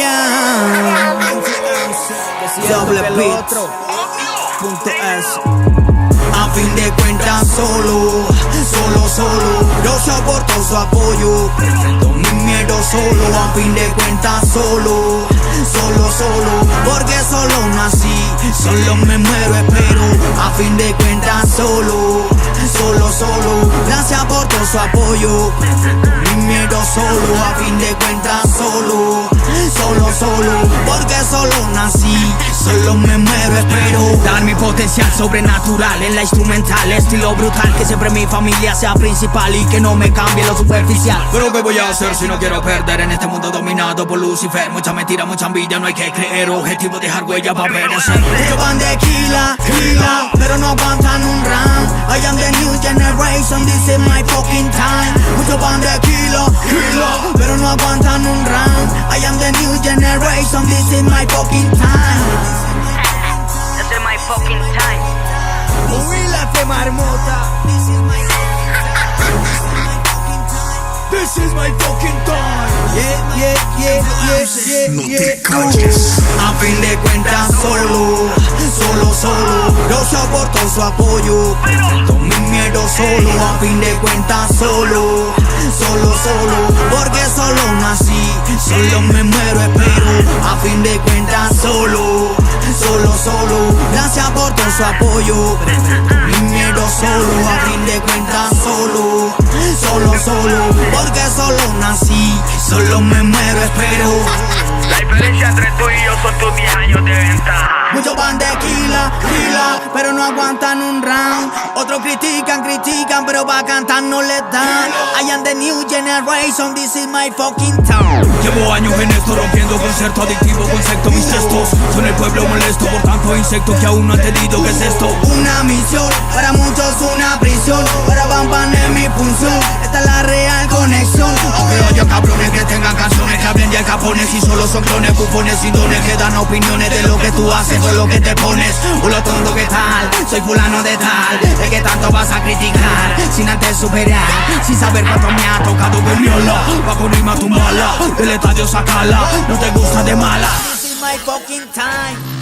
yeah. Doble beat. A fin de cuentas solo yo soporto su apoyo, enfrento mi miedo solo. A fin de cuentas solo porque solo nací, solo me muero, espero. A fin de cuentas solo gracias por todo su apoyo, enfrento mi miedo solo. A fin de cuentas solo porque solo nací, solo me muero, espero. Dar mi potencial sobrenatural en la instrumental, estilo brutal, que siempre mi familia sea principal y que no me cambie lo superficial. Pero ¿qué voy a hacer si no quiero perder en este mundo dominado por Lucifer? Mucha mentira, mucha envidia, no hay que creer. Objetivo dejar huella para perecer. Muchos van de kila, pero no aguantan un round. I am the new generation, this is my fucking time. Muchos van de kila, pero no aguantan un round. I am the new generation, this is my fucking time. This is my fucking time. Huílate, marmota. This is my fucking time. Yeah. No te calles. A fin de cuentas solo yo soporto su apoyo, enfrento mi miedo solo. A fin de cuentas solo porque solo nací, solo me muero, espero. A fin de cuentas solo gracias por todo su apoyo, enfrento mi miedo solo. A fin de cuentas solo porque solo nací, solo me muero, espero. La diferencia entre tú y yo son tus 10 años de ventaja. Muchos van de kila, pero no aguantan un round. Otros critican, pero pa' cantar no les dan. I am the new generation, this is my fucking town. Llevo años en esto, rompiendo concepto adictivo, concepto mis textos. Son el pueblo molesto por tanto insecto que aún no han entendido qué es esto. Una misión, para muchos una prisión, para Bam es mi función. Esta es la real conexión. Aunque haya cabrones que tengan canciones que hablen de Al Capones y solo son clones, bufones y dones que dan opiniones de lo que tú haces o lo que te pones. Lo tonto que tal, soy fulano de tal, de que tanto vas a criticar sin antes superar, sin saber cuánto me ha tocado vermiola. Va con rima tu mala, del estadio sacala, no te gusta de mala. This is my fucking time.